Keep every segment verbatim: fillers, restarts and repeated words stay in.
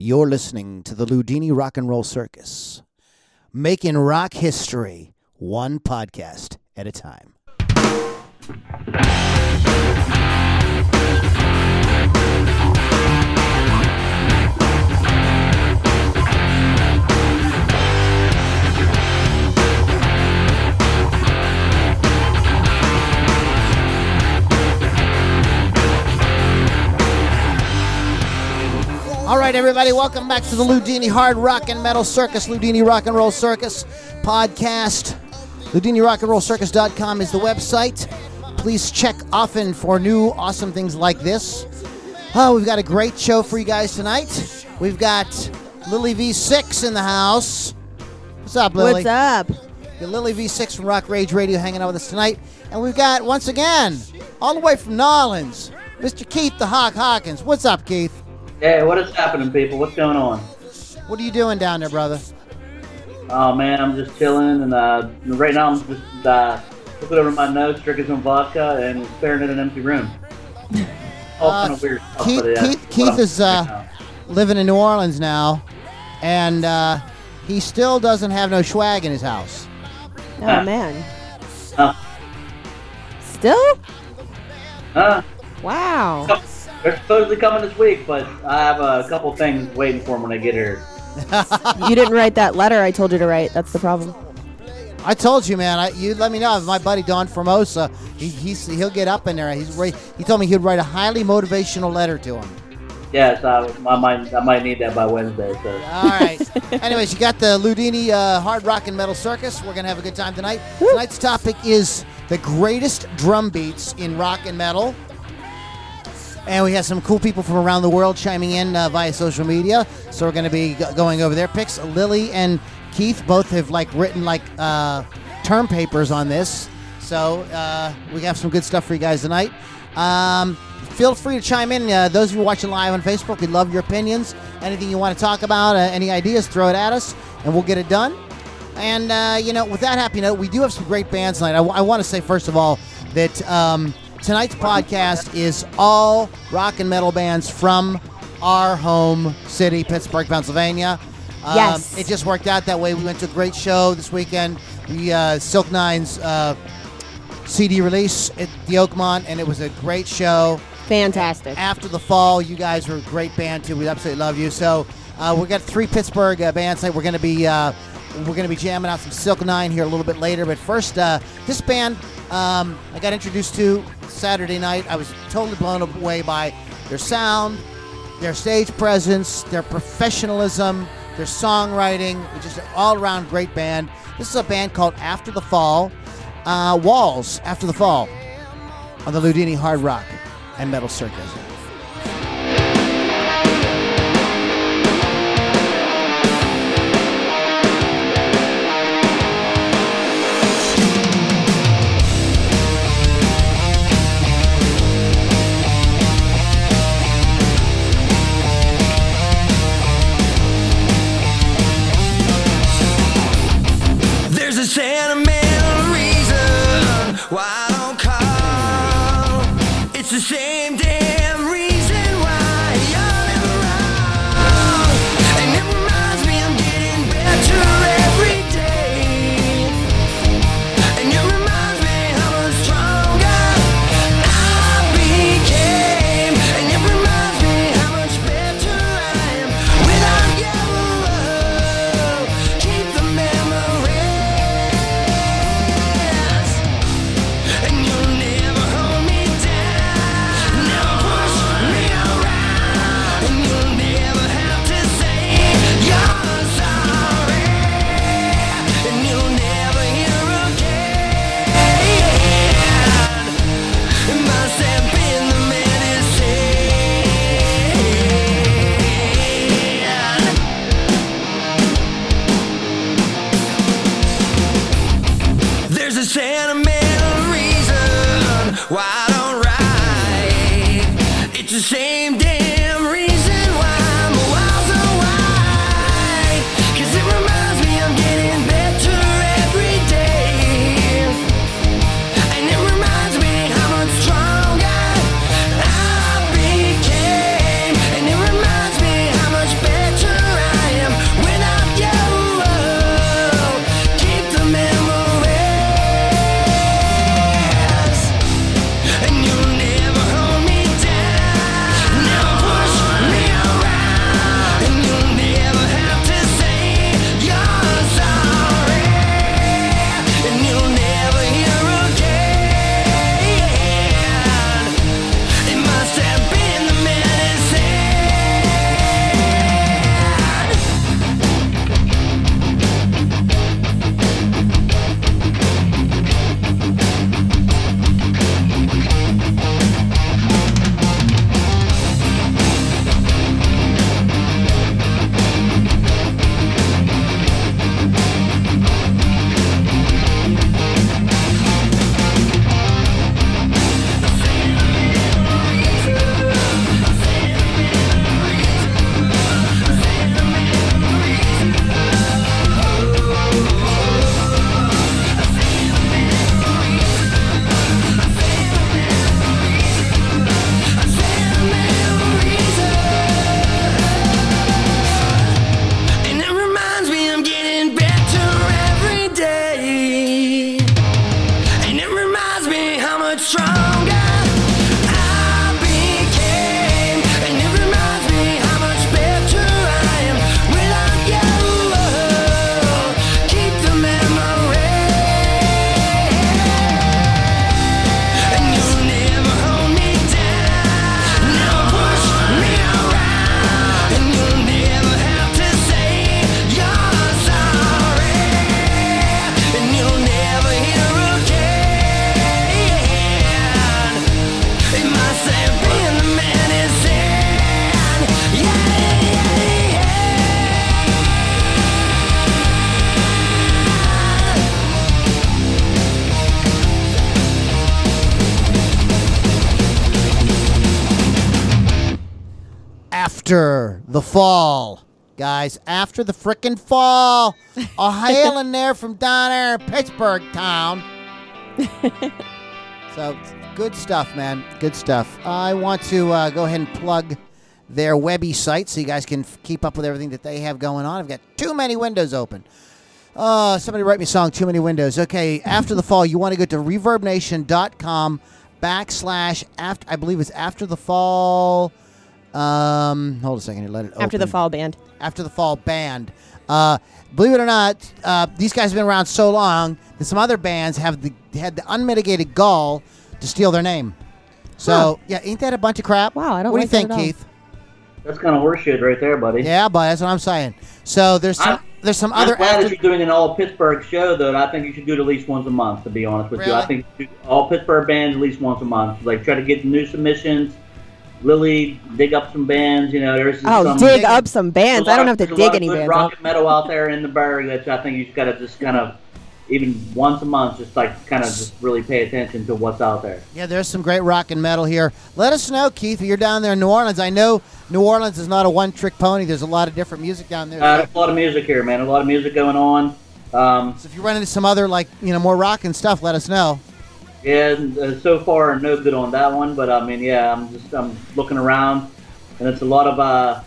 You're listening to the Ludini Rock and Roll Circus, making rock history one podcast at a time. All right, everybody, welcome back to the Ludini Hard Rock and Metal Circus, Ludini Rock and Roll Circus podcast. Ludini Rock and Roll Circus dot com is the website. Please check often for new awesome things like this. Oh, we've got a great show for you guys tonight. We've got Lily V six in the house. What's up, Lily? What's up? Got Lily V six from Rock Rage Radio hanging out with us tonight. And we've got, once again, all the way from Nolans, Mister Keith the Hawk Hawkins. What's up, Keith? Hey, what is happening, people? What's going on? What are you doing down there, brother? Oh, man, I'm just chilling, and uh, right now I'm just uh, looking over my nose, drinking some vodka, and staring at an empty room. All Uh, kind of weird stuff, Keith, but yeah, Keith, what Keith I'm is doing uh, now. living in New Orleans now, and uh, he still doesn't have no swag in his house. Oh, Huh. man. Uh, Still? uh, Wow. they're supposedly coming this week, but I have a couple things waiting for them when I get here. You didn't write that letter I told you to write. That's the problem. I told you, man. I, you let me know. My buddy Don Formosa, he, he's, he'll get up in there. He's re- he told me he'd write a highly motivational letter to him. Yes, I, I might I might need that by Wednesday. So. All right. Anyways, you got the Ludini uh, Hard Rock and Metal Circus. We're going to have a good time tonight. Tonight's topic is the greatest drum beats in rock and metal. And we have some cool people from around the world chiming in uh, via social media. So we're going to be go- going over their picks. Lily and Keith both have like written like uh, term papers on this. So uh, we have some good stuff for you guys tonight. Um, feel free to chime in. Uh, those of you watching live on Facebook, we'd love your opinions. Anything you want to talk about, uh, any ideas, throw it at us, and we'll get it done. And, uh, you know, with that happy note, we do have some great bands tonight. I, w- I want to say, first of all, that um, tonight's podcast is all rock and metal bands from our home city, Pittsburgh, Pennsylvania. Um, Yes. It just worked out that way. We went to a great show this weekend. We uh, Silk Nine's uh, C D release at the Oakmont, and it was a great show. Fantastic. After the Fall, you guys are a great band too. We absolutely love you. So uh, we got three Pittsburgh uh, bands tonight. We're gonna be uh, we're gonna be jamming out some Silk Nine here a little bit later. But first, uh, this band um, I got introduced to Saturday night. I was totally blown away by their sound, their stage presence, their professionalism, their songwriting. Just an all-around great band. This is a band called After the Fall. Uh, Walls, After the Fall, on the Ludini Hard Rock and Metal Circus. There's a sentimental reason why I don't call. It's the same damn After the fall, guys, after the frickin' fall, a hailing there from down there in Pittsburgh town. So, good stuff, man. Good stuff. I want to uh, go ahead and plug their Webby site so you guys can f- keep up with everything that they have going on. I've got too many windows open. Uh, somebody write me a song, Too Many Windows. Okay, after the fall, you want to go to reverbnation.com backslash, after, I believe it's after the fall. Um, hold a second here, let it open. After the fall band. After the fall band. Uh, believe it or not, uh, these guys have been around so long that some other bands have the had the unmitigated gall to steal their name. So, Huh. yeah, ain't that a bunch of crap? Wow, I don't What like do you that think, at all. Keith? That's kind of horseshit right there, buddy. Yeah, but that's what I'm saying. So there's some, I'm- there's some I'm other glad after- that you're doing an all Pittsburgh show, though. And I think you should do it at least once a month. To be honest with you, Really? I think you should do all Pittsburgh bands at least once a month. Like try to get new submissions. Lily, dig up some bands. You know, there's Oh, some, dig up some bands. I don't have to there's a dig lot of any good bands rock up. and metal out there in the Berg that I think you just gotta just kind of even once a month, just like kind of just really pay attention to what's out there. Yeah, there's some great rock and metal here. Let us know, Keith, if you're down there in New Orleans. I know New Orleans is not a one-trick pony. There's a lot of different music down there. Uh, there's a lot of music here, man. A lot of music going on. Um, So if you run into some other, like, you know, more rock and stuff, let us know. Yeah, and, uh, so far no good on that one, but I mean, yeah, I'm just I'm looking around, and it's a lot of uh,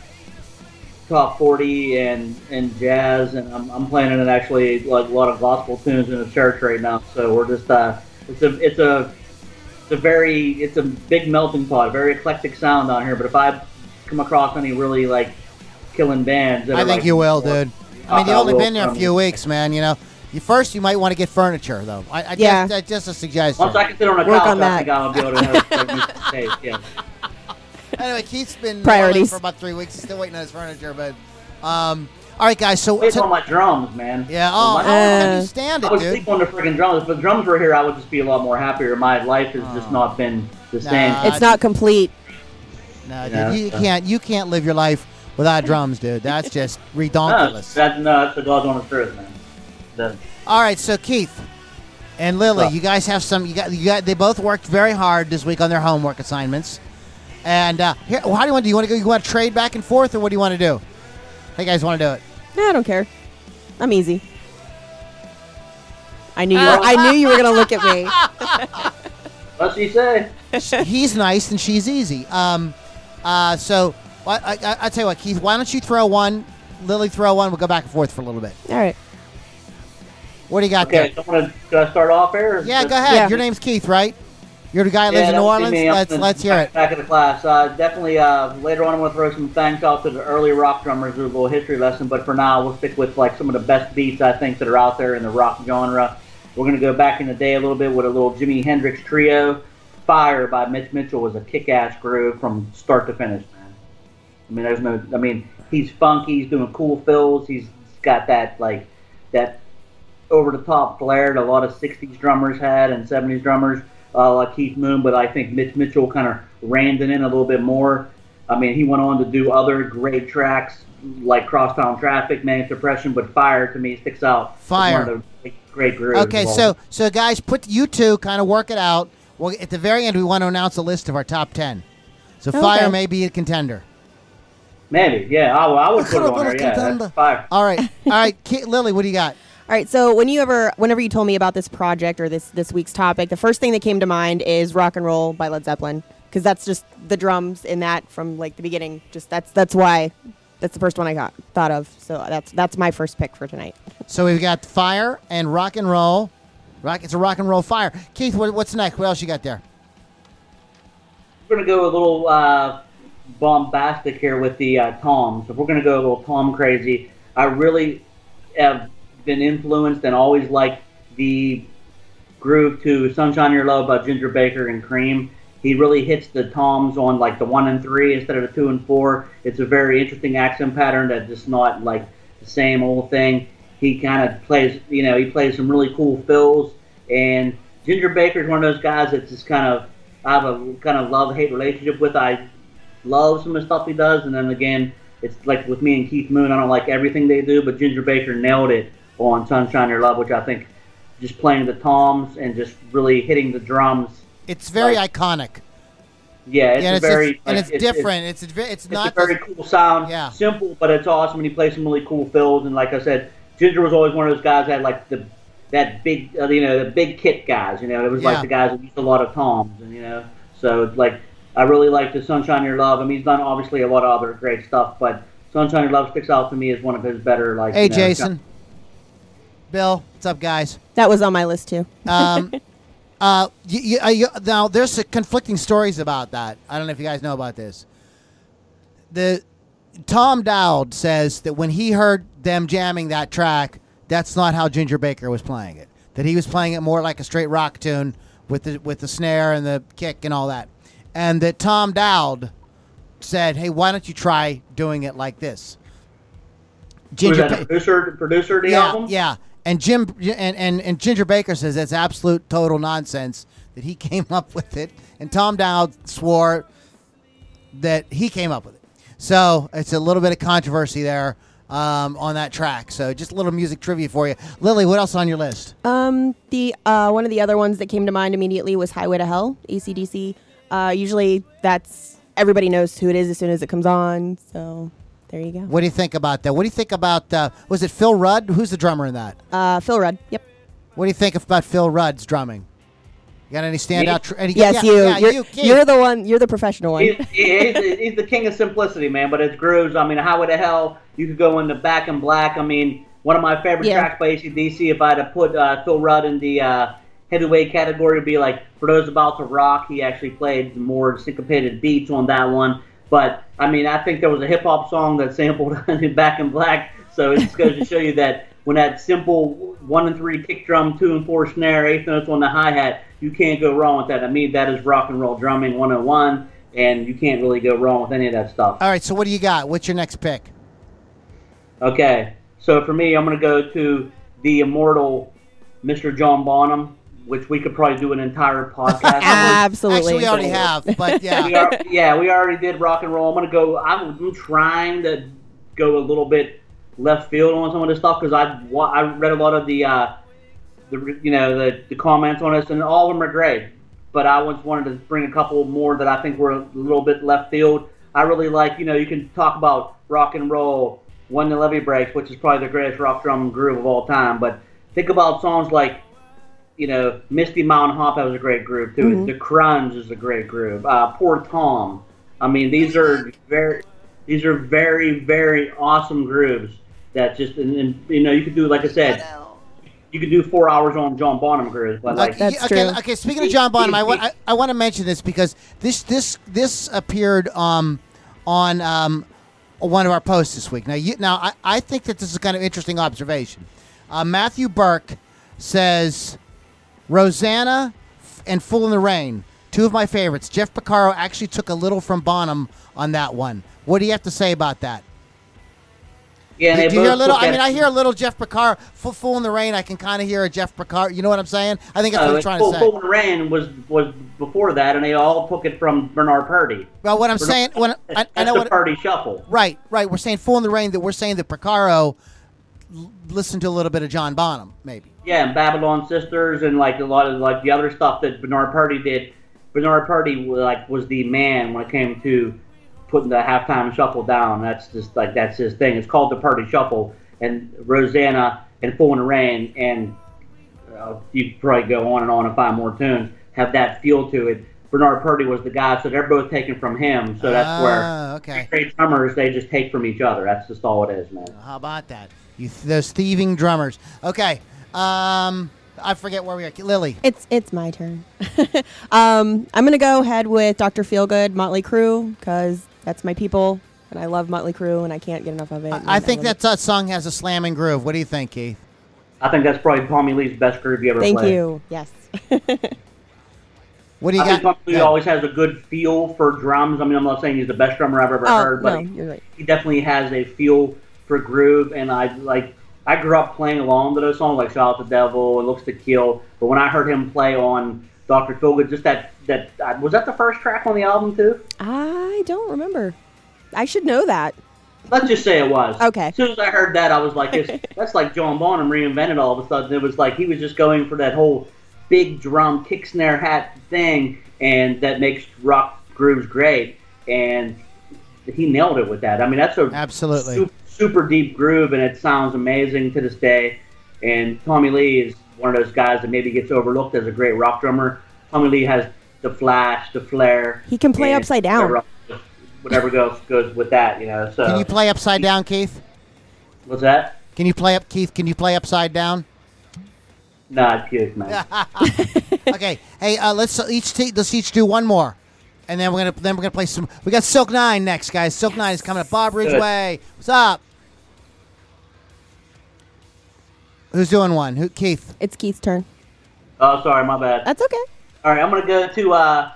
top forty and, and jazz, and I'm, I'm playing it actually like a lot of gospel tunes in the church right now. So we're just uh, it's a it's a it's a very it's a big melting pot, very eclectic sound down here. But if I come across any really like killing bands, that I are, think like, you will, more- dude. I mean, you've I only will been there a from- few weeks, man, you know. You first, you might want to get furniture, though. I, I Yeah. just, that's just a suggestion. Once I can sit on a Work couch, on I that. think I'll be able to have like, use the space. Yeah. Anyway, Keith's been Priorities. for about three weeks. He's still waiting on his furniture, but um, all right, guys. So, Waiting so on my drums, man. yeah. Oh, My- how can Uh, you stand I it, would dude? sleep on the friggin' drums. If the drums were here, I would just be a lot more happier. My life has just not been the same. Nah. It's not complete. No, Yeah, dude, you so- can't. You can't live your life without drums, dude. That's just no, redonkulous. that's, no, that's the God's honest truth, man. The- All right, so Keith and Lily, What? you guys have some. You got. You got. They both worked very hard this week on their homework assignments. And uh, here, well, how do you want to do? You want to go? You want to trade back and forth, or what do you want to do? How you guys want to do it? Nah, I don't care. I'm easy. I knew you were, I knew you were gonna look at me. What's he say? He's nice and she's easy. Um, uh, so I, I, I tell you what, Keith. Why don't you throw one? Lily, throw one. We'll go back and forth for a little bit. All right. What do you got Okay, there? so I'm gonna, should I start off here? or Yeah, just- go ahead. Yeah. Your name's Keith, right? You're the guy that Yeah, lives in that New would be Orleans. me. I'm Let's gonna- let's hear it. Back of the class. Uh, definitely. Uh, later on, I'm gonna throw some thanks out to the early rock drummers. Do a little history lesson, but for now, we'll stick with like some of the best beats I think that are out there in the rock genre. We're gonna go back in the day a little bit with a little Jimi Hendrix trio. Fire by Mitch Mitchell was a kick-ass groove from start to finish, man. I mean, there's no. I mean, he's funky. He's doing cool fills. He's got that like that over-the-top flair that a lot of sixties drummers had and seventies drummers, uh, like Keith Moon. But I think Mitch Mitchell kind of rammed it in a little bit more. I mean, he went on to do other great tracks like Crosstown Traffic, Manic Depression, but Fire to me sticks out. as Fire. one of the great grooves. Okay, of all. so so guys, put you two kind of work it out. Well, at the very end, we want to announce a list of our top ten. So Okay. Fire may be a contender. maybe, yeah, I, I would put it on there. Yeah, Contender. that's Fire. All right, all right, Ki- Lily, what do you got? All right. So when you ever, whenever you told me about this project or this this week's topic, the first thing that came to mind is "Rock and Roll" by Led Zeppelin, because that's just the drums in that from like the beginning. Just that's that's why that's the first one I got thought of. So that's that's my first pick for tonight. So we've got Fire and Rock and Roll. Rock, it's a Rock and Roll Fire. Keith, what, what's next? What else you got there? We're gonna go a little uh, bombastic here with the uh, toms. If we're gonna go a little tom crazy, I really have been influenced and always liked the groove to "Sunshine Your Love" by Ginger Baker and Cream. He really hits the toms on like the one and three instead of the two and four. It's a very interesting accent pattern that's just not like the same old thing. He kind of plays, you know, he plays some really cool fills. And Ginger Baker is one of those guys that's just kind of, I have a kind of love-hate relationship with. I love some of the stuff he does, and then again, it's like with me and Keith Moon, I don't like everything they do, but Ginger Baker nailed it on "Sunshine Your Love," which I think just playing the toms and just really hitting the drums. It's very Right. iconic. Yeah, it's yeah, a and very it's, and like, it's different. It's it's, it's It's not a very the- cool sound. Yeah. Simple, but it's awesome. And he plays some really cool fills. And like I said, Ginger was always one of those guys that had like the that big, uh, you know, the big kit guys. You know, it was Yeah. like the guys that used a lot of toms. And you know, so it's like I really like the Sunshine Your Love. I mean, he's done obviously a lot of other great stuff, but Sunshine Your Love sticks out to me as one of his better. Like, Hey, you know, Jason. Bill, what's up, guys? That was on my list too. Um, uh, you, you, uh, you, now there's uh, conflicting stories about that. I don't know if you guys know about this. The Tom Dowd says that when he heard them jamming that track, that's not how Ginger Baker was playing it. That he was playing it more like a straight rock tune with the with the snare and the kick and all that. And that Tom Dowd said, "Hey, why don't you try doing it like this?" Was that Ba- the producer, the producer of the yeah, album? yeah. And Jim and, and, and Ginger Baker says that's absolute total nonsense that he came up with it, and Tom Dowd swore that he came up with it. So it's a little bit of controversy there um, on that track. So just a little music trivia for you, Lily. What else on your list? Um, the uh, one of the other ones that came to mind immediately was Highway to Hell, A C D C. Uh, usually that's everybody knows who it is as soon as it comes on. So there you go. What do you think about that? What do you think about uh, was it Phil Rudd? Who's the drummer in that? Uh, Phil Rudd. Yep. What do you think about Phil Rudd's drumming? You got any standout? Tr- any, Yes, yeah, you. Yeah, you're, you, Keith. you're the one. You're the professional one. He's, he's, he's the king of simplicity, man. But it's grooves. I mean, Highway to Hell. You could go into Back in Black. I mean, one of my favorite Yeah. tracks by A C D C. If I had to put uh, Phil Rudd in the uh, heavyweight category, would be like For Those About to Rock. He actually played more syncopated beats on that one. But I mean, I think there was a hip hop song that sampled in Back in Black. So it just goes to show you that when that simple one and three kick drum, two and four snare, eighth notes on the hi hat, you can't go wrong with that. I mean, that is rock and roll drumming one oh one, and you can't really go wrong with any of that stuff. All right. So what do you got? What's your next pick? Okay, so for me, I'm going to go to the immortal Mister John Bonham, which we could probably do an entire podcast on. Absolutely. Actually, we already have, but yeah. We are, yeah, we already did rock and roll. I'm going to go, I'm, I'm trying to go a little bit left field on some of this stuff because I, wa- I read a lot of the, uh, the you know, the, the comments on this, and all of them are great. But I just wanted to bring a couple more that I think were a little bit left field. I really like, you know, you can talk about rock and roll, When the Levee Breaks, which is probably the greatest rock drum groove of all time. But think about songs like, you know, Misty Mountain Hop, that was a great groove too. Mhm. The Crunge is a great groove. Uh, Poor Tom. I mean, these are very, these are very, very awesome grooves that just, and, and you know, you could do, like I said, you could do four hours on John Bonham grooves. But like, Okay, That's okay, true. okay. Speaking of John Bonham, I want I, I want to mention this because this this this appeared um, on um, one of our posts this week. Now, you, now I, I think that this is kind of interesting observation. Uh, Matthew Burke says Rosanna and Fool in the Rain, two of my favorites. Jeff Porcaro actually took a little from Bonham on that one. What do you have to say about that? yeah, Do, they do you hear a both little? took I that- mean, I hear a little Jeff Porcaro, Fool, Fool in the Rain. I can kind of hear a Jeff Porcaro. You know what I'm saying? I think that's No, what I'm trying to Full, say. Full and Rain was was before that, and they all took it from Bernard Purdy. Well, what I'm saying, when I, I That's know the what, Purdy shuffle. right, right. We're saying "Fool in the Rain." That we're saying that Porcaro l- listened to a little bit of John Bonham, maybe. Yeah, and Babylon Sisters, and like a lot of like the other stuff that Bernard Purdy did. Bernard Purdy like was the man when it came to putting the halftime shuffle down. That's just like that's his thing. It's called the Purdy Shuffle, and Rosanna and Full in the Rain, and uh, you could probably go on and on and find more tunes. Have that feel to it. Bernard Purdy was the guy, so they're both taken from him. So that's Ah, where okay. great drummers they just take from each other. That's just all it is, man. How about that? You th- those thieving drummers. Okay. Um, I forget where we are. Lily. It's it's my turn. um, I'm gonna go ahead with Doctor Feelgood, Motley Crue, because that's my people, and I love Motley Crue, and I can't get enough of it. and I, I think love that uh, song has a slamming groove. What do you think, Keith? I think that's probably Tommy Lee's best groove you ever it. Thank played. you. Yes. What do you I got? think Tommy Lee Yeah. always has a good feel for drums. I mean, I'm not saying he's the best drummer I've ever oh heard, but no, he, you're right. he definitely has a feel for groove. And I like, I grew up playing along to those songs like "Shout Out the Devil" and "Looks to Kill." But when I heard him play on Doctor Feelgood, just that that uh, was that the first track on the album too. I don't remember. I should know that. Let's just say it was. Okay. As soon as I heard that, I was like, it's, that's like John Bonham reinvented all of a sudden. It was like he was just going for that whole big drum kick snare hat thing, and that makes rock grooves great, and he nailed it with that. I mean, that's a Absolutely. super, super deep groove, and it sounds amazing to this day. And Tommy Lee is one of those guys that maybe gets overlooked as a great rock drummer. Tommy Lee has the flash, the flair. He can play and upside down. whatever, whatever goes goes with that, you know. So Can you play upside down, Keith? what's that? Can you play up, Keith? Can you play upside down? Nah, puke, man. Okay. Hey, uh, let's each te- let's each do one more, and then we're gonna then we're gonna play some. We got Silk Nine next, guys. Silk Nine is coming up. Bob Ridgway, what's up? Who's doing one? Who? Keith. It's Keith's turn. Oh, sorry, my bad. That's okay. All right, I'm going to go to, uh,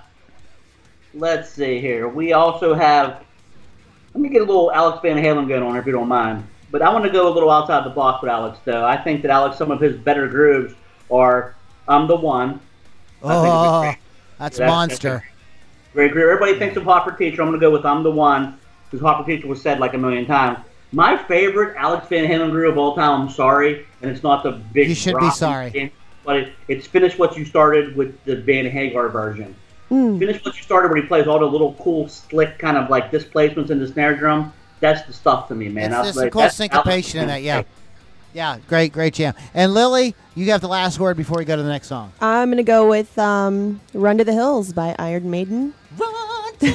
let's see here. We also have, let me get a little Alex Van Halen going on if you don't mind. But I want to go a little outside the box with Alex, though. I think that Alex, some of his better grooves are I'm the One. Oh, great. that's That's- monster. that's Great groove. Everybody thinks of Hot for Teacher. I'm going to go with I'm the One, because Hot for Teacher was said like a million times. My favorite Alex Van Halen groove of all time, I'm sorry, and it's not the big You should be rock sorry. thing, but it, it's Finish What You Started with the Van Hagar version. Finish What You Started, where he plays all the little cool, slick kind of like displacements in the snare drum. That's the stuff to me, man. I It's, was there's some like, cool that's syncopation in that. Yeah, yeah, great, great jam. And Lily, you have the last word before we go to the next song. I'm gonna go with um, "Run to the Hills" by Iron Maiden. Run to the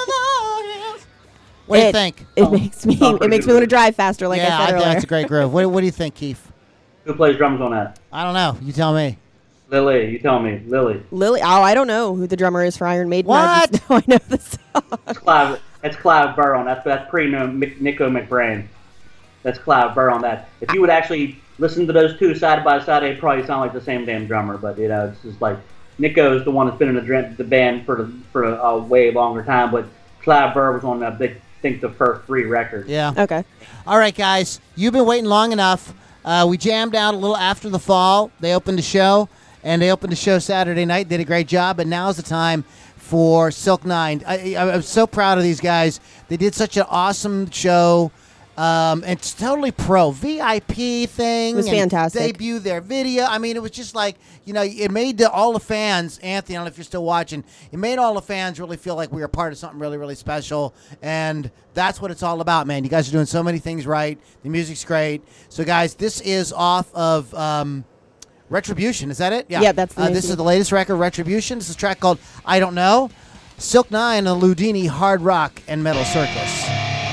hills. What do you It- think? It makes me Oh, it makes me want to drive faster, like yeah, I said think earlier. that's a great groove. What, what do you think, Keith? Who plays drums on that? I don't know. You tell me. Lily, you tell me. Lily. Lily. Oh, I don't know who the drummer is for Iron Maiden. What? I just know I know the song. That's Clive, that's Clive Burr on that. That's pre Nico McBrain. That's Clive Burr on that. If you would actually listen to those two side by side, they probably sound like the same damn drummer. But you know, it's just like Nico is the one that's been in the, dr- the band for the, for a, a way longer time. But Clive Burr was on that big, I think the first three records. Yeah. Okay. All right, guys. You've been waiting long enough. Uh, we jammed out a little after the fall. They opened the show, and they opened the show Saturday night. Did a great job, but now's the time for Silk Nine. I, I, I'm so proud of these guys. They did such an awesome show. Um, it's totally pro V I P thing. It was and fantastic. Debut their video. I mean, it was just like, you know, it made the, all the fans. Anthony, I don't know if you're still watching. It made all the fans really feel like we were part of something really, really special. And that's what it's all about, man. You guys are doing so many things right. The music's great. So, guys, this is off of um, Retribution. Is that it? Yeah, that's the uh, new This C D. is the latest record, Retribution. This is a track called I Don't Know. Silk Nine and Ludini Hard Rock and Metal Circus.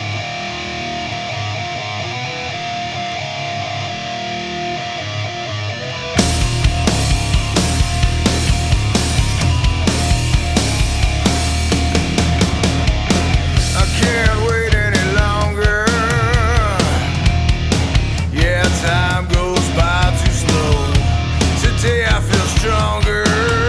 I can't wait any longer. Yeah, time goes by too slow. Today I feel stronger.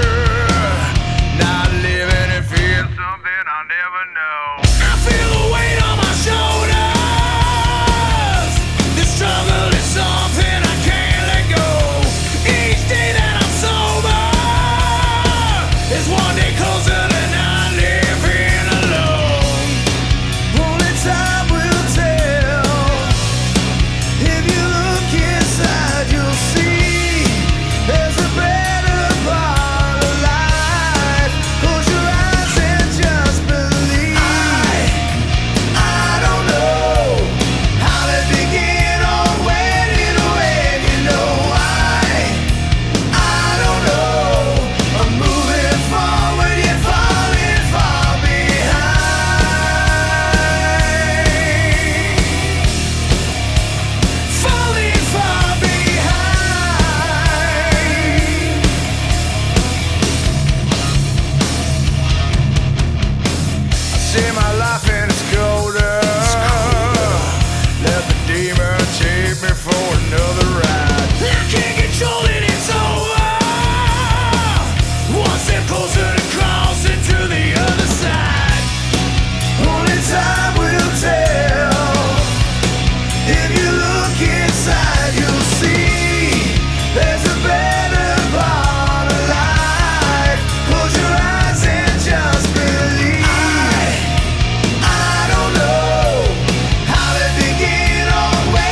Not living and feel something I'll never know. I feel the weight on my shoulders. The struggle is something I can't let go. Each day that I'm sober is one day closer to not living alone. Only time will tell. If you look inside, you'll see there's a better part of life. Close your eyes and just believe. I, I don't know how to begin or when it'll end. You know, I, I don't know. I'm moving forward yet falling far behind. Falling far behind. I see my life and it's colder. Let the demon take me for another ride. I can't control it, it's over. One step closer to crossing to the other side. Only time will tell. If you look inside, you'll see there's a better part of life. Close your eyes and just believe. I, I don't know how to begin or when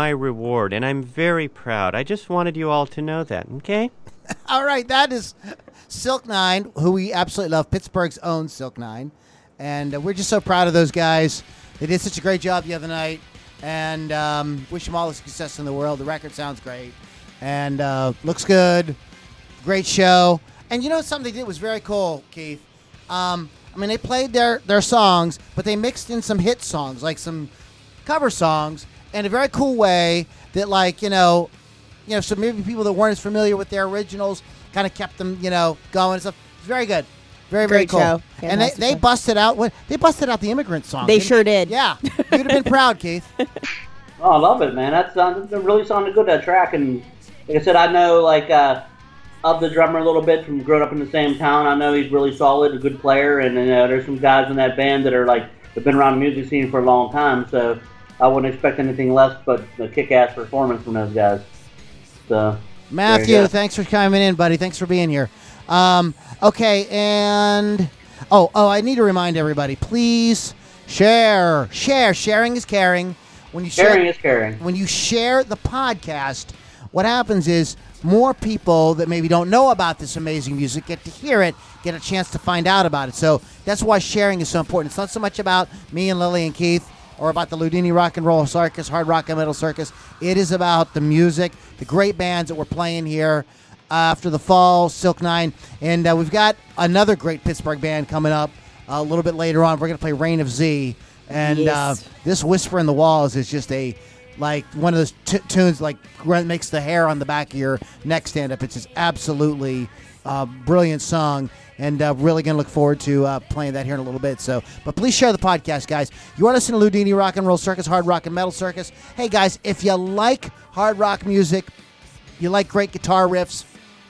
my reward, and I'm very proud. I just wanted you all to know that, okay? All right, that is Silk Nine, who we absolutely love, Pittsburgh's own Silk Nine. And uh, we're just so proud of those guys. They did such a great job the other night. And um, wish them all the success in the world. The record sounds great. And uh, looks good. Great show. And you know something they did was very cool, Keith? Um, I mean, they played their, their songs, but they mixed in some hit songs, like some cover songs, in a very cool way that, like, you know, you know, so maybe people that weren't as familiar with their originals kind of kept them, you know, going and stuff. It's very good. Very, very Great cool. show. And they, Fantastic they show. busted out what they busted out the Immigrant song. They didn't- sure did. Yeah. You'd have been proud, Keith. Oh, I love it, man. That sounds that really sounded good, that track. And like I said, I know like uh, of the drummer a little bit from growing up in the same town. I know he's really solid, a good player, and you know, there's some guys in that band that are like have been around the music scene for a long time. So I wouldn't expect anything less but a kick-ass performance from those guys. So Matthew, go. thanks for coming in, buddy. Thanks for being here. Um, okay, and oh, oh, I need to remind everybody, please share, share. Sharing is caring. When you sharing share, is caring. when you share the podcast, what happens is more people that maybe don't know about this amazing music get to hear it, get a chance to find out about it. So that's why sharing is so important. It's not so much about me and Lily and Keith or about the Ludini Rock and Roll Circus, Hard Rock and Metal Circus. It is about the music, the great bands that we're playing here uh, after the fall, Silk Nine. And uh, we've got another great Pittsburgh band coming up uh, a little bit later on. We're going to play Reign of Z. And Yes. uh, this Whisper in the Walls is just a, like, one of those t- tunes, like, gr- makes the hair on the back of your neck stand up. It's just absolutely uh, brilliant song. And uh, really going to look forward to uh, playing that here in a little bit. So, but please share the podcast, guys. You want to listen to Ludini Rock and Roll Circus, Hard Rock and Metal Circus? Hey, guys, if you like hard rock music, you like great guitar riffs,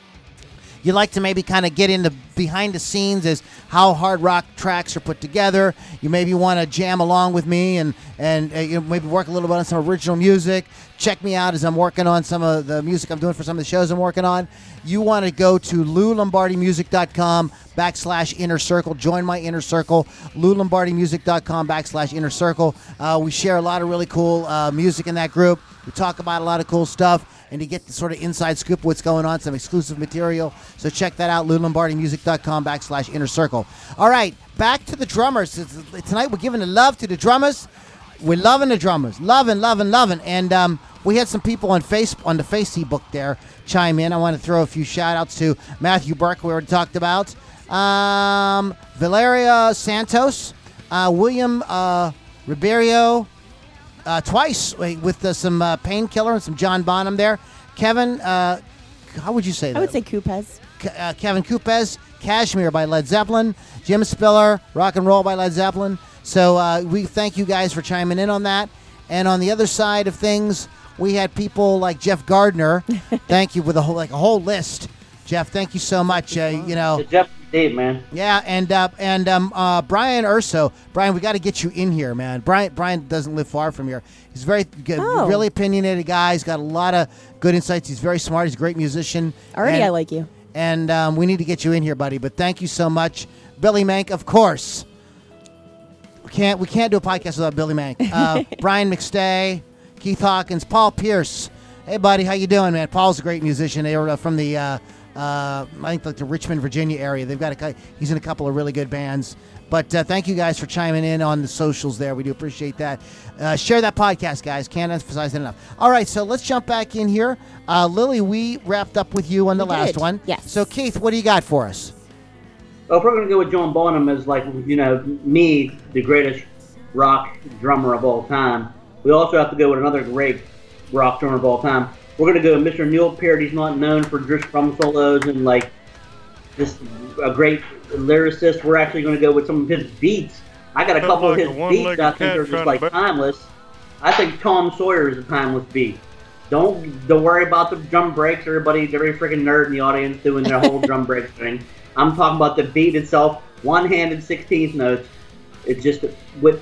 you like to maybe kind of get into behind the scenes as how hard rock tracks are put together. You maybe want to jam along with me and, and uh, you know, maybe work a little bit on some original music. Check me out as I'm working on some of the music I'm doing for some of the shows I'm working on. You want to go to lou lombardi music dot com backslash inner circle. Join my inner circle, lou lombardi music dot com backslash inner circle. Uh, we share a lot of really cool uh, music in that group. We talk about a lot of cool stuff. And to get the sort of inside scoop of what's going on, some exclusive material. So check that out, lou lombardi music dot com backslash inner circle. All right, back to the drummers. Tonight we're giving the love to the drummers. We're loving the drummers. Loving, loving, loving. And um, we had some people on face on the Facebook there chime in. I want to throw a few shout-outs to Matthew Burke, we already talked about. Um, Valeria Santos. Uh, William uh, Ribeiro. Uh, twice with uh, some uh, Painkiller and some John Bonham there. Kevin, uh, how would you say that? I would say Coupez. K- uh, Kevin Coupez, Kashmir by Led Zeppelin, Jim Spiller, Rock and Roll by Led Zeppelin. So uh, we thank you guys for chiming in on that. And on the other side of things, we had people like Jeff Gardner. Thank you with a whole like a whole list. Jeff, thank you so much. Uh, you know, It's Jeff Dave, man. yeah, and uh, and um, uh, Brian Urso. Brian, we got to get you in here, man. Brian Brian doesn't live far from here. He's very good, Oh. really opinionated guy. He's got a lot of good insights. He's very smart. He's a great musician. Already, and, I like you. And um, we need to get you in here, buddy. But thank you so much, Billy Mank. Of course, we can't we can't do a podcast without Billy Mank. Uh, Brian McStay, Keith Hawkins, Paul Pierce. Hey, buddy, how you doing, man? Paul's a great musician. They were uh, from the. Uh, Uh, I think like the Richmond, Virginia area. They've got a cou- he's in a couple of really good bands. But uh, thank you guys for chiming in on the socials there. We do appreciate that. Uh, share that podcast, guys. Can't emphasize it enough. All right, so let's jump back in here. Uh, Lily, we wrapped up with you on the We last did, one. yes. So Keith, what do you got for us? Well, if we're going to go with John Bonham as, like, you know, me, the greatest rock drummer of all time, we also have to go with another great rock drummer of all time. We're going to go with Mister Neil Peart. He's not known for just drum solos and, like, just a great lyricist. We're actually going to go with some of his beats. I got a Sounds couple like of a his one-legged beats I think cat are just, trying like, to- timeless. I think Tom Sawyer is a timeless beat. Don't don't worry about the drum breaks. Everybody, every freaking nerd in the audience doing their whole drum break thing. I'm talking about the beat itself, one-handed sixteenth notes. It's just with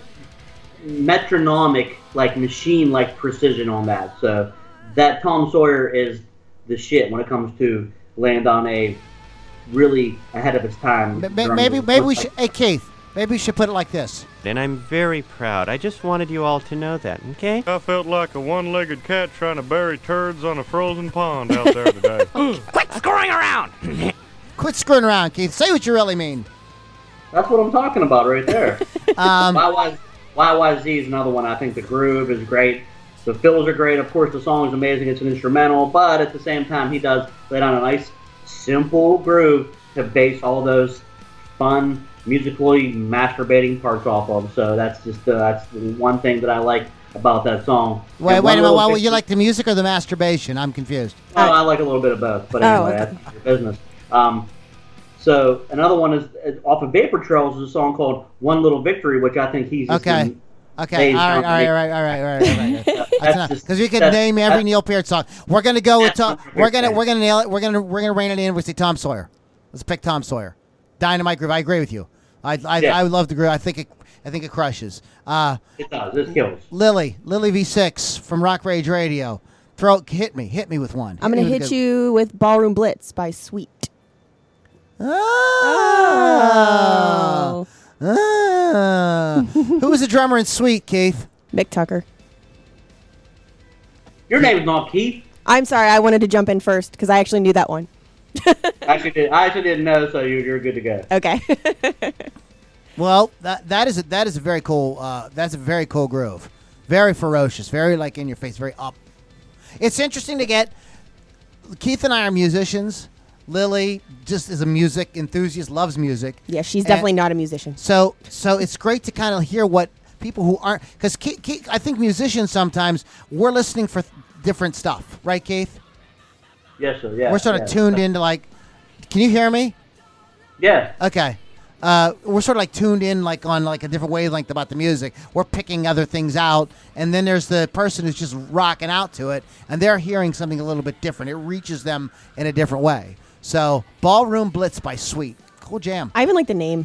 metronomic, like machine-like precision on that. So that Tom Sawyer is the shit when it comes to land on a really ahead of its time. Ma- drum Maybe beat. maybe we should. Hey Keith, Maybe we should put it like this. And I'm very proud. I just wanted you all to know that, okay? I felt like a one-legged cat trying to bury turds on a frozen pond out there today. Quit screwing around! Quit screwing around, Keith. Say what you really mean. That's what I'm talking about right there. Um, Y Y Y Y Z is another one. I think the groove is great. The fills are great. Of course, the song is amazing. It's an instrumental, but at the same time, he does lay down a nice, simple groove to base all those fun, musically masturbating parts off of. So that's just uh, that's the one thing that I like about that song. wait, And wait one a minute. little Well, bit- you like the music or the masturbation? I'm confused. Oh, I like a little bit of both, but Oh, anyway, okay. that's your business. Um, so another one is is off of Vapor Trails is a song called "One Little Victory," which I think he's just Okay. been- Okay, They all right, all sound right, like- all right, all right, all right, all right. That's That's enough. just- Because we could that's- name every that's- Neil Peart song. We're gonna go with That's Tom. not We're very gonna fair. we're gonna nail it. We're gonna we're gonna rein it in with the Tom Sawyer. Let's pick Tom Sawyer. Dynamite groove. I agree with you. I I, Yeah. I would love the groove. I think it I think it crushes. Uh, It does. It kills. Lily Lily V six from Rock Rage Radio. Throw hit me hit me with one. I'm me gonna with a hit good- you with Ballroom Blitz by Sweet. Oh. Ah. Who was the drummer in Sweet, Keith? Mick Tucker. Your name's not Keith. I'm sorry, I wanted to jump in first because I actually knew that one. I actually did. I actually didn't know, so you're, you're good to go. Okay. Well, that that is a, that is a very cool. Uh, that's a very cool groove. Very ferocious. Very like in your face. Very up. It's interesting to get. Keith and I are musicians. Lily just is a music enthusiast. Loves music. Yeah, she's And- definitely not a musician. So so it's great to kind of hear what people who aren't because I think musicians sometimes we're listening for th- different stuff, right, Keith? Yes, sir. Yeah. we're sort of yeah. tuned into like. Can you hear me? Yeah. Okay. Uh, we're sort of like tuned in like on like a different wavelength about the music. We're picking other things out, and then there's the person who's just rocking out to it, and they're hearing something a little bit different. It reaches them in a different way. So, Ballroom Blitz by Sweet, cool jam, I even like the name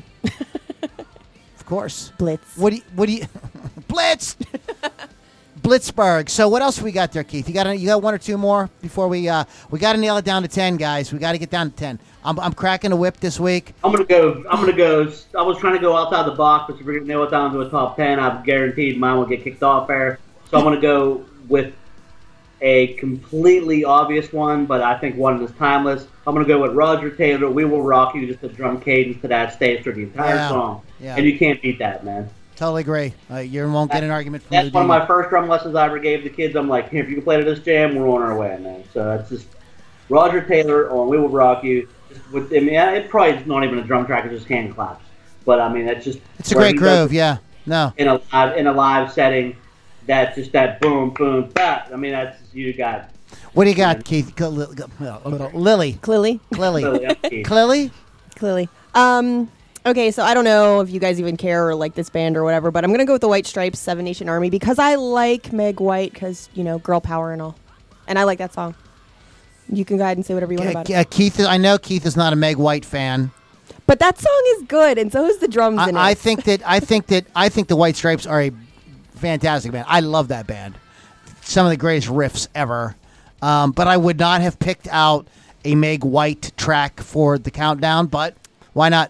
of course. Blitz. What do you, what do you, Blitz, Blitzberg. So, what else we got there, Keith? You got any- you got one or two more before we uh we got to nail it down to ten, guys. We got to get down to ten. I'm I'm cracking a whip this week. I'm gonna go. I'm gonna go. I was trying to go outside the box, but if we're gonna nail it down to a top ten, I've guaranteed mine will get kicked off there. So I'm gonna go with a completely obvious one, but I think one that's timeless. I'm gonna go with Roger Taylor. "We Will Rock You." Just the drum cadence to that stays through the entire Yeah. song, Yeah. and you can't beat that, man. Totally agree. Uh, you won't get an argument from That's one of Ludini. my first drum lessons I ever gave the kids. I'm like, here, if you can play to this jam, we're on our way, man. So that's just Roger Taylor on "We Will Rock You." Just with, I mean, it probably is not even a drum track; it's just hand claps. But I mean, that's just It's a where great he does groove, yeah. No. in a live in a live setting. That's just that boom, boom, that. I mean, that's you got. What do you got, Keith? Go- li- go- uh, Lily. Clearly. Lily. Lily, that's key. Lily? Clearly. Um, okay, so I don't know if you guys even care or like this band or whatever, but I'm going to go with the White Stripes, Seven Nation Army, because I like Meg White because, you know, girl power and all. And I like that song. You can go ahead and say whatever you want about Uh, it. uh, Keith, is- I know Keith is not a Meg White fan. But that song is good, and so is the drums in it. I, I think that I think that I think the White Stripes are a fantastic band. I love that band. Some of the greatest riffs ever. Um, but I would not have picked out a Meg White track for the countdown. But why not?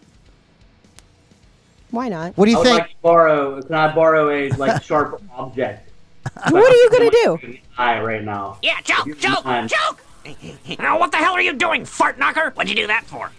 Why not? What do I you would think? like to borrow. Can I borrow a like sharp object? What are you going to do? Eye right now. Yeah, If you joke, don't joke, mind. joke! Now, what the hell are you doing, fart knocker? What'd you do that for?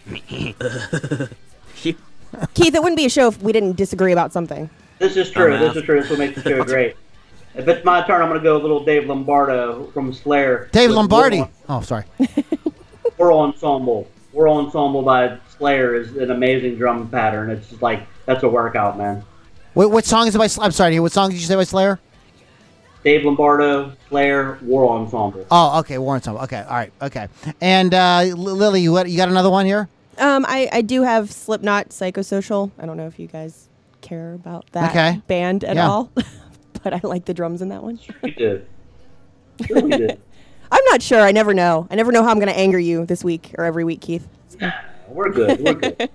Keith, it wouldn't be a show if we didn't disagree about something. This is true. This is true. This is what makes the show great. If it's my turn, I'm going to go with little Dave Lombardo from Slayer. Dave with Lombardi. War, Oh, sorry. War Ensemble. War Ensemble by Slayer is an amazing drum pattern. It's just like, that's a workout, man. What, what song is it by? Sl- I'm sorry. What song did you say by Slayer? Dave Lombardo, Slayer, War Ensemble. Oh, okay. Warren Song. Okay. All right. Okay. And uh, L- Lily, you got, you got another one here? Um, I, I do have Slipknot, Psychosocial. I don't know if you guys care about that Okay. band at Yeah. all, but I like the drums in that one. You did. Sure we did. I'm not sure. I never know. I never know how I'm going to anger you this week or every week, Keith. So- We're good. We're good.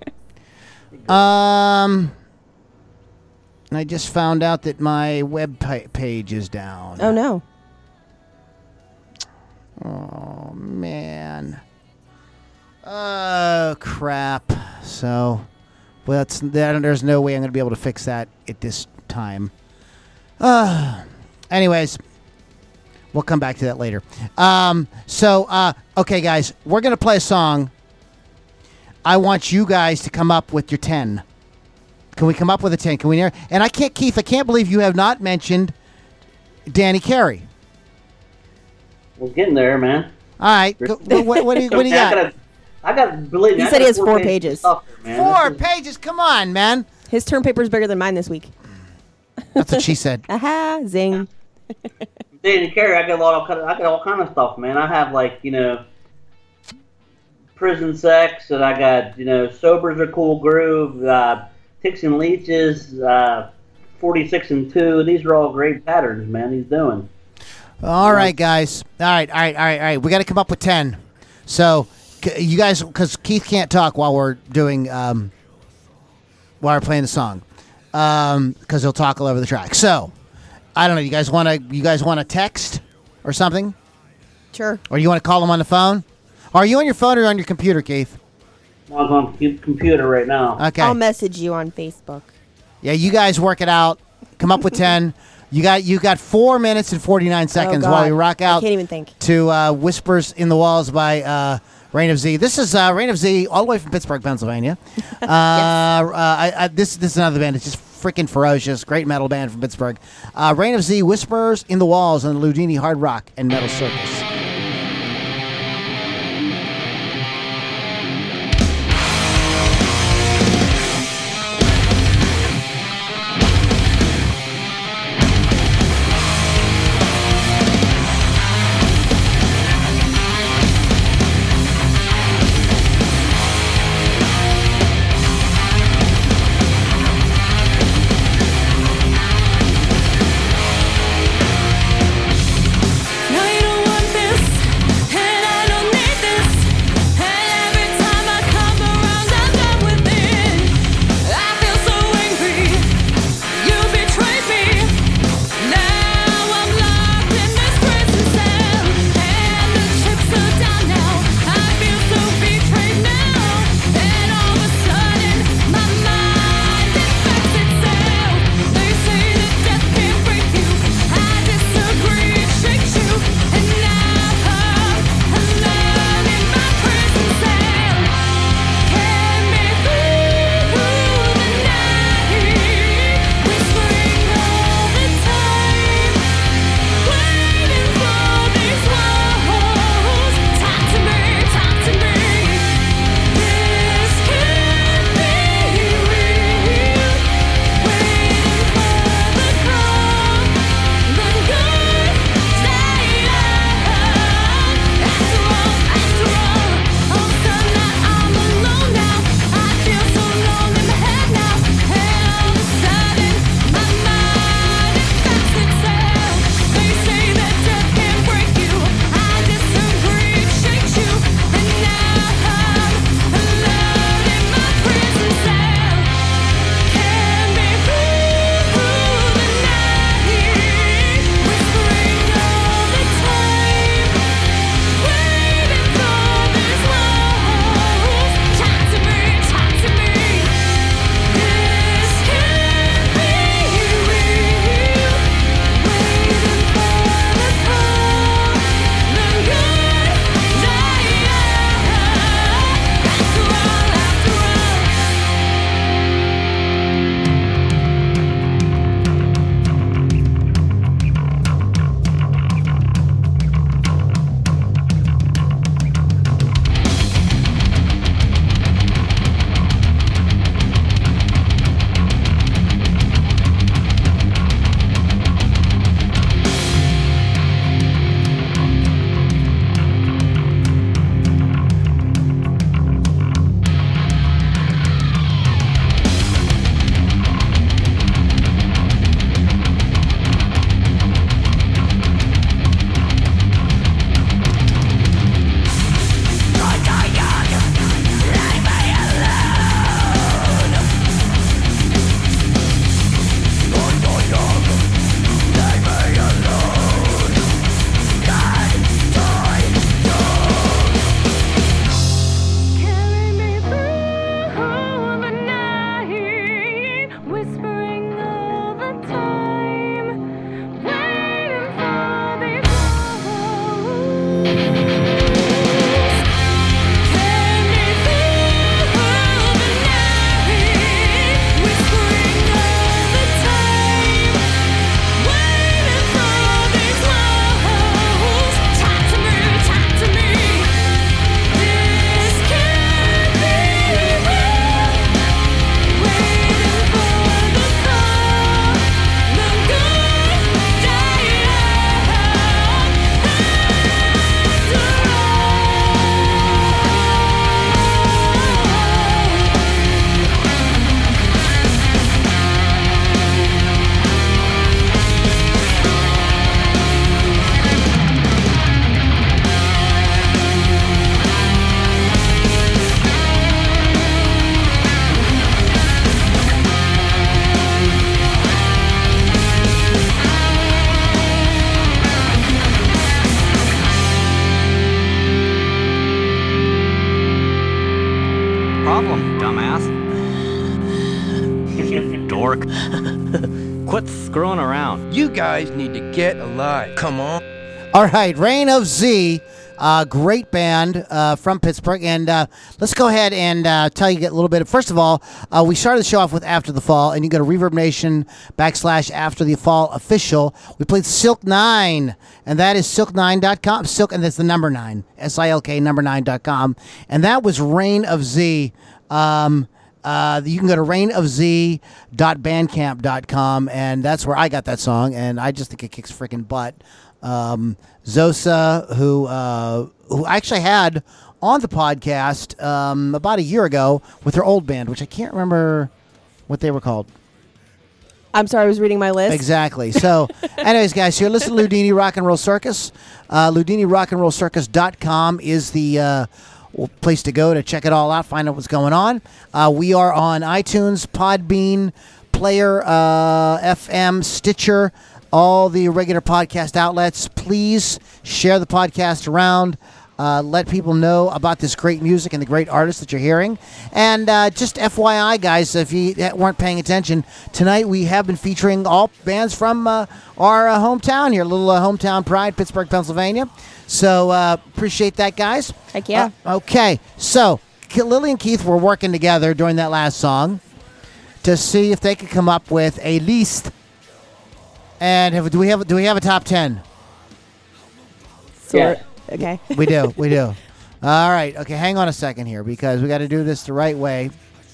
Um, I just found out that my web pa- page is down. Oh, no. Oh, man. Oh, crap. So, Well, that's, that, there's no way I'm going to be able to fix that at this time. Uh, anyways, we'll come back to that later. Um, so, uh, okay, guys, we're going to play a song. I want you guys to come up with your ten. Can we come up with a ten? Can we? And I can't, Keith, I can't believe you have not mentioned Danny Carey. We're getting there, man. All right. Go, what, what, what do you, what do you I got? gotta, I got, believe me, He I said got he has four pages. of stuff there, man. Four This is- pages. Come on, man. His term paper is bigger than mine this week. That's what she said. Aha, zing. Danny Carey, I got a lot of, I got all kind of stuff, man. I have like, you know, prison sex, and I got, you know, sobers are cool groove, uh, ticks and leeches, uh, forty-six and two. These are all great patterns, man. He's doing. All right, guys. All right, all right, all right, all right. We got to come up with ten. So, c- you guys, because Keith can't talk while we're doing, um, while we're playing the song, um, because he'll talk all over the track. So, I don't know. You guys want to? You guys want to text or something, Sure. or you want to call him on the phone? Are you on your phone or on your computer, Keith? I'm on the computer right now. Okay. I'll message you on Facebook. Yeah, you guys work it out. Come up with ten. You got you got four minutes and forty nine seconds oh, while we God. rock I out can't even think. to uh, "Whispers in the Walls" by uh, Reign of Z. This is uh, Reign of Z, all the way from Pittsburgh, Pennsylvania. uh, uh, I, I, this this is another band. It's just freaking ferocious. Great metal band from Pittsburgh. Uh, Reign of Z, "Whispers in the Walls" on the Ludini Hard Rock and Metal Circus. Now you don't want problem, dumbass? You dork. Quit screwing around. You guys need to get alive. Come on. All right, Reign of Z, uh, great band uh, from Pittsburgh. And uh, let's go ahead and uh, tell you a little bit. First of all, uh, we started the show off with After the Fall, and you go to Reverb Nation backslash After the Fall official. We played Silk Nine, and that is silk nine dot com. Silk, and that's the number nine, S I L K number nine dot com. And that was Reign of Z. Um, Uh, you can go to reign of z dot bandcamp dot com, and that's where I got that song, and I just think it kicks freaking butt. Um, Zosa, who uh, who I actually had on the podcast um, about a year ago with her old band, which I can't remember what they were called. I'm sorry, I was reading my list. Exactly. So, anyways, guys, you're listening to Ludini Rock and Roll Circus. Uh, Ludini Rock and Roll Circus dot com is the uh, place to go to check it all out, find out what's going on. Uh, we are on iTunes, Podbean, Player, uh, F M, Stitcher, all the regular podcast outlets. Please share the podcast around. Uh, let people know about this great music and the great artists that you're hearing. And uh, just F Y I, guys, if you weren't paying attention, tonight we have been featuring all bands from uh, our uh, hometown here, little uh, hometown pride, Pittsburgh, Pennsylvania. So uh, appreciate that, guys. Heck yeah. Uh, okay, so Lily and Keith were working together during that last song to see if they could come up with a list. And have, do we have do we have a top ten? So Yes. Okay. We do, we do. All right, okay, hang on a second here because we got to do this the right way.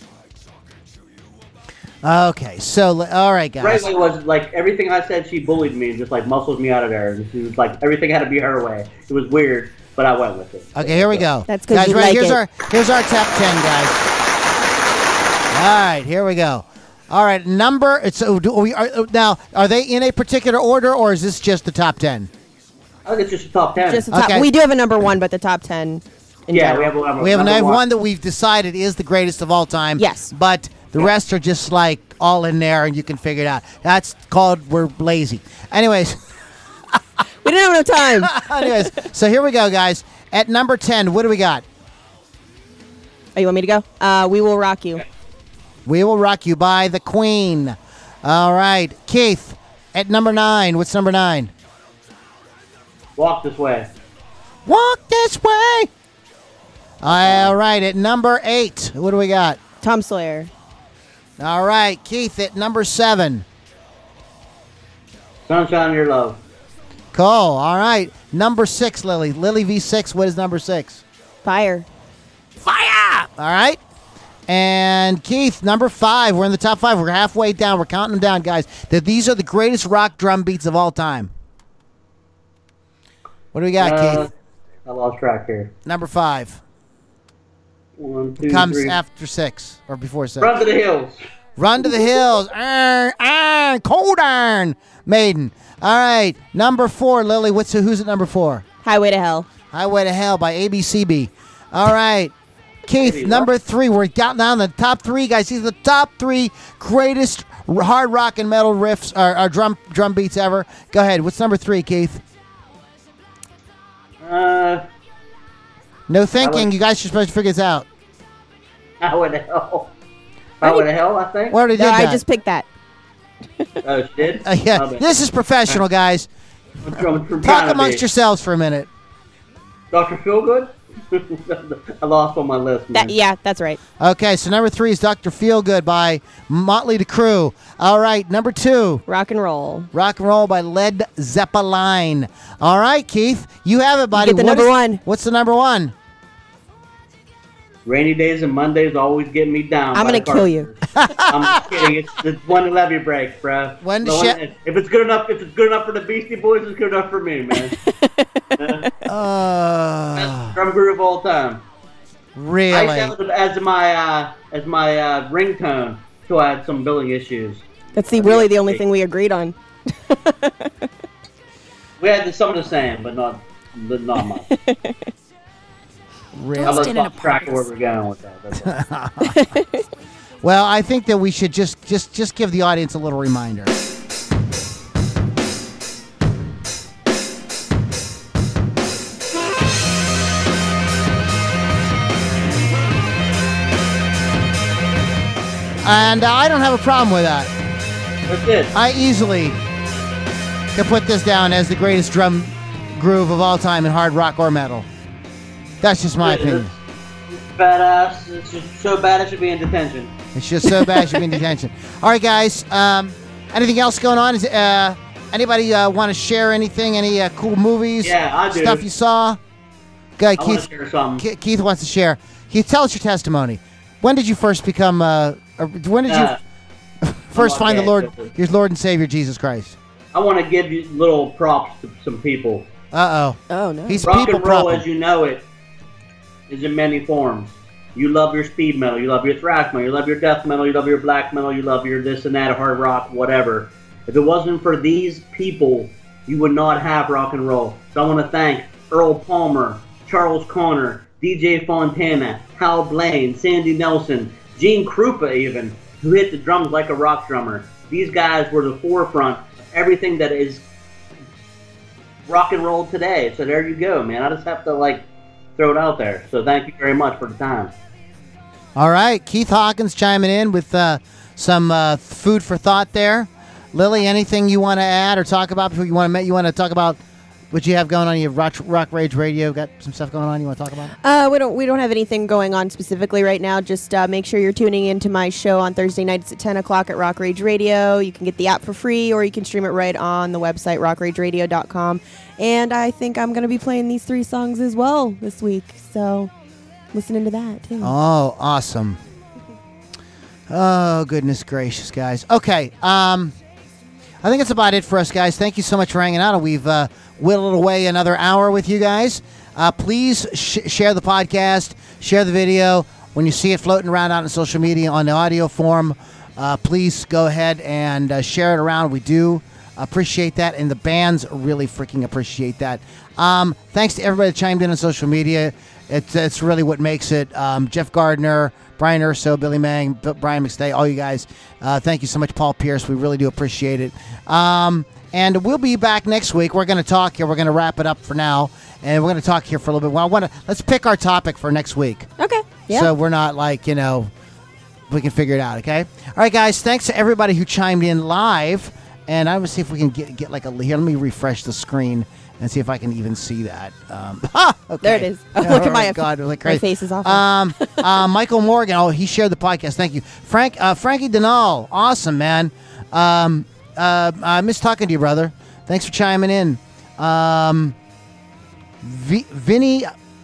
Okay, so, all right, guys. Right way was like everything I said. She bullied me and just like muscled me out of there. And she was like everything had to be her way. It was weird, but I went with it. Okay, here we go. That's 'cause guys. you Ready? like here's it. our here's our top ten, guys. All right, here we go. All right, number. It's oh, do we are, now. Are they in a particular order, or is this just the top ten? I think it's just the top ten. Just the top. Okay. We do have a number one, but the top ten. In yeah, general. we have a number. We have number another one. one that we've decided is the greatest of all time. Yes. But the rest are just like all in there, and you can figure it out. That's called we're lazy. Anyways. We didn't have enough time. Anyways, so here we go, guys. At number ten, what do we got? Oh, you want me to go? Uh, We Will Rock You. We Will Rock You by The Queen. All right. Keith, at number nine. What's number nine? Walk This Way. Walk This Way. All right. At number eight, what do we got? Tom Sawyer. All right. Keith, at number seven. Sunshine in Your Love. Cool. All right. Number six, Lily. Lily V six. What is number six? Fire. Fire. All right. And Keith, number five. We're in the top five. We're halfway down. We're counting them down, guys. That these are the greatest rock drum beats of all time. What do we got, Uh, Keith? I lost track here. Number five. One, two, Comes three. after six or before six. Run to the Hills. Run to the Hills. Iron, iron, cold iron. Maiden. All right. Number four, Lily. What's who's at number four? Highway to Hell. Highway to Hell by A B C B. All right. Keith, Hey, number what? three. We're down down the top three, guys. These are the top three greatest r- hard rock and metal riffs or, or drum drum beats ever. Go ahead. What's number three, Keith? Uh, No thinking. would- You guys are supposed to figure this out. Highway to Hell. Highway to Hell, I think. We already did No, I that. just picked that. Oh, she did? Uh, yeah. Oh, man. This is professional, guys. I'm trying- I'm trying Talk to amongst be. yourselves for a minute. Doctor Feelgood? I lost on my list, man. That yeah, that's right. Okay, so number three is Doctor Feelgood by Motley Crue. All right, number two, Rock and roll. Rock and Roll by Led Zeppelin. All right, Keith, you have it, buddy. Get the What number is- one. What's the number one? Rainy days and Mondays always get me down. I'm by gonna the kill you. I'm just kidding. It's, it's one to levy break, bro. When to No shit- one- If it's good enough, if it's good enough for the Beastie Boys, it's good enough for me, man. Uh, Best drum group of all time. I really? used to have it as my uh, as my uh, ringtone until I had some billing issues. That's the really the only thing we agreed on. We had some of the same, but not but not much. Really? I lost track of where we're going with that. That's all. Well, I think that we should just just just give the audience a little reminder. And uh, I don't have a problem with that. That's it. I easily can put this down as the greatest drum groove of all time in hard rock or metal. That's just my It's opinion. badass. It's just so bad it should be in detention. It's just so bad it should be in detention. All right, guys. Um, anything else going on? Is uh, anybody uh, want to share anything? Any uh, cool movies? Yeah, I do. Stuff you saw? Guy I want Keith. to share something. Ke- Keith wants to share. Keith, tell us your testimony. When did you first become? Uh, or when did Uh, you first I'm find the okay. Lord, your Lord and Savior Jesus Christ? I want to give you little props to some people. Uh oh. Oh no. He's Rock people and roll, problem. as you know it, is in many forms. You love your speed metal, you love your thrash metal, you love your death metal, you love your black metal, you love your this and that, hard rock, whatever. If it wasn't for these people, you would not have rock and roll. So I want to thank Earl Palmer, Charles Connor, D J Fontana, Hal Blaine, Sandy Nelson, Gene Krupa even, who hit the drums like a rock drummer. These guys were the forefront of everything that is rock and roll today. So there you go, man. I just have to, like, throw it out there. So thank you very much for the time. All right, Keith Hawkins chiming in with uh, some uh, food for thought there. Lily, anything you want to add or talk about before you want to you want to talk about what you have going on? You have Rock, Rock Rage Radio, got some stuff going on you want to talk about? Uh, we don't we don't have anything going on specifically right now. Just uh, make sure you're tuning into my show on Thursday nights at ten o'clock at Rock Rage Radio. You can get the app for free, or you can stream it right on the website rock rage radio dot com. And I think I'm going to be playing these three songs as well this week. So listen into that too. Oh, awesome. Oh, goodness gracious, guys. Okay, um, I think that's about it for us, guys. Thank you so much for hanging out. We've uh, whittled away another hour with you guys. Uh, please sh- share the podcast, share the video. When you see it floating around out on social media on the audio form, uh, please go ahead and uh, share it around. We do appreciate that, and the bands really freaking appreciate that. Um, thanks to everybody that chimed in on social media. It's, it's really what makes it. Um, Jeff Gardner, Brian Urso, Billy Mang, B- Brian McStay, all you guys. Uh, thank you so much, Paul Pierce. We really do appreciate it. Um, and we'll be back next week. We're going to talk here. We're going to wrap it up for now, and we're going to talk here for a little bit. Well, I want to let's pick our topic for next week. Okay. Yeah. So we're not like, you know, we can figure it out, okay? All right, guys, thanks to everybody who chimed in live. And I'm going to see if we can get get like a... Here, let me refresh the screen and see if I can even see that. Um, ha! Okay. There it is. Oh, Yeah, look oh at my, God, it was like my crazy. face is off. Um, uh, Michael Morgan, oh, he shared the podcast. Thank you. Frank, uh, Frankie Denal, awesome, man. Um, uh, I miss talking to you, brother. Thanks for chiming in. Um, v- Vinny...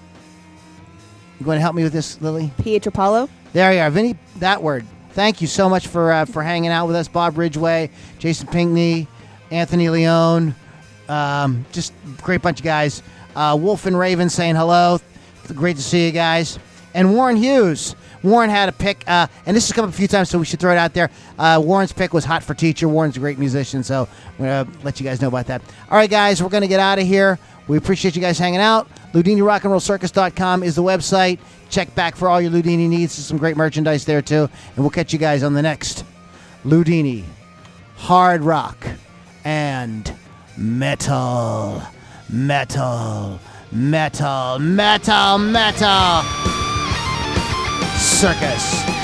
You want to help me with this, Lily? Pietro Paulo. There you are, Vinny. That word. Thank you so much for uh, for hanging out with us, Bob Ridgway, Jason Pinkney, Anthony Leone, um, just great bunch of guys. Uh, Wolf and Raven saying hello. Great to see you guys. And Warren Hughes. Warren had a pick, uh, and this has come up a few times, so we should throw it out there. Uh, Warren's pick was Hot for Teacher. Warren's a great musician, so I'm going to let you guys know about that. All right, guys, we're going to get out of here. We appreciate you guys hanging out. Ludini Rock and Roll Circus dot com is the website. Check back for all your Ludini needs. There's some great merchandise there, too. And we'll catch you guys on the next Ludini Hard Rock and Metal. Metal. Metal. Metal. Metal. Circus.